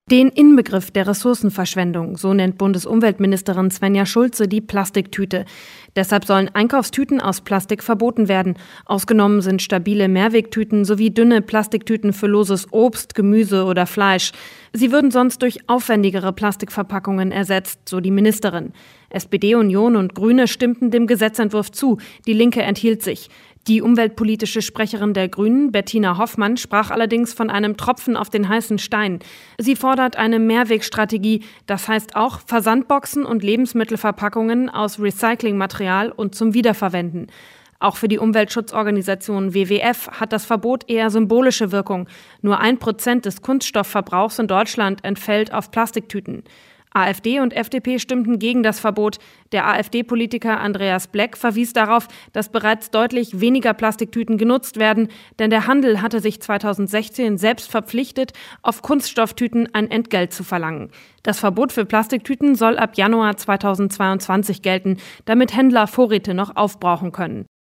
Den Inbegriff der Ressourcenverschwendung, so nennt Bundesumweltministerin Svenja Schulze die Plastiktüte. Deshalb sollen Einkaufstüten aus Plastik verboten werden. Ausgenommen sind stabile Mehrwegtüten sowie dünne Plastiktüten für loses Obst, Gemüse oder Fleisch. Sie würden sonst durch aufwendigere Plastikverpackungen ersetzt, so die Ministerin. SPD, Union und Grüne stimmten dem Gesetzentwurf zu. Die Linke enthielt sich. Die umweltpolitische Sprecherin der Grünen, Bettina Hoffmann, sprach allerdings von einem Tropfen auf den heißen Stein. Sie fordert eine Mehrwegstrategie, das heißt auch Versandboxen und Lebensmittelverpackungen aus Recyclingmaterial und zum Wiederverwenden. Auch für die Umweltschutzorganisation WWF hat das Verbot eher symbolische Wirkung. Nur 1% des Kunststoffverbrauchs in Deutschland entfällt auf Plastiktüten. AfD und FDP stimmten gegen das Verbot. Der AfD-Politiker Andreas Black verwies darauf, dass bereits deutlich weniger Plastiktüten genutzt werden, denn der Handel hatte sich 2016 selbst verpflichtet, auf Kunststofftüten ein Entgelt zu verlangen. Das Verbot für Plastiktüten soll ab Januar 2022 gelten, damit Händler Vorräte noch aufbrauchen können.